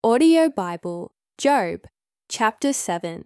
Audio Bible, Job, chapter 7.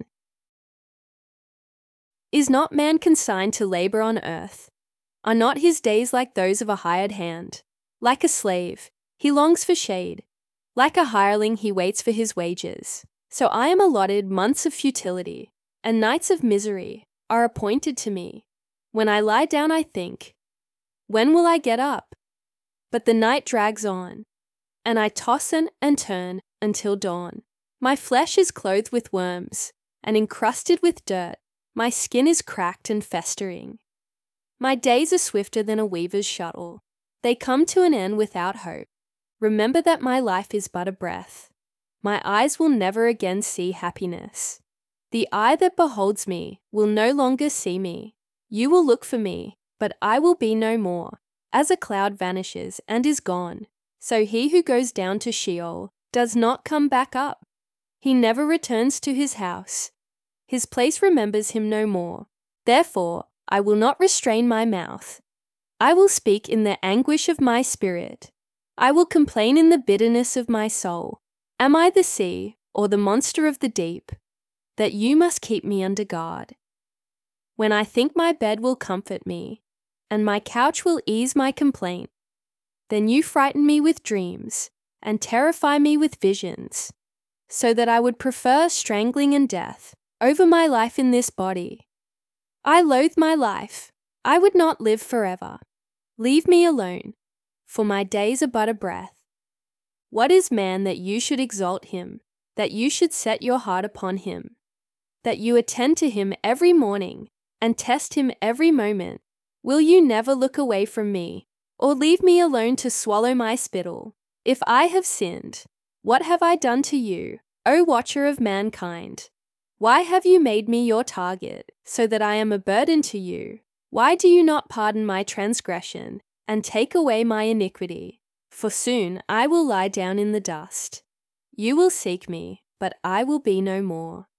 Is not man consigned to labor on earth? Are not his days like those of a hired hand? Like a slave, he longs for shade. Like a hireling, he waits for his wages. So I am allotted months of futility, and nights of misery are appointed to me. When I lie down, I think, when will I get up? But the night drags on, and I toss and turn until dawn. My flesh is clothed with worms and encrusted with dirt. My skin is cracked and festering. My days are swifter than a weaver's shuttle. They come to an end without hope. Remember that my life is but a breath. My eyes will never again see happiness. The eye that beholds me will no longer see me. You will look for me, but I will be no more. As a cloud vanishes and is gone, so he who goes down to Sheol does not come back up. He never returns to his house. His place remembers him no more. Therefore, I will not restrain my mouth. I will speak in the anguish of my spirit. I will complain in the bitterness of my soul. Am I the sea or the monster of the deep, that you must keep me under guard? When I think my bed will comfort me, and my couch will ease my complaint, then you frighten me with dreams and terrify me with visions, so that I would prefer strangling and death over my life in this body. I loathe my life. I would not live forever. Leave me alone, for my days are but a breath. What is man that you should exalt him, that you should set your heart upon him, that you attend to him every morning and test him every moment? Will you never look away from me, or leave me alone to swallow my spittle? If I have sinned, what have I done to you, O watcher of mankind? Why have you made me your target, so that I am a burden to you? Why do you not pardon my transgression and take away my iniquity? For soon I will lie down in the dust. You will seek me, but I will be no more.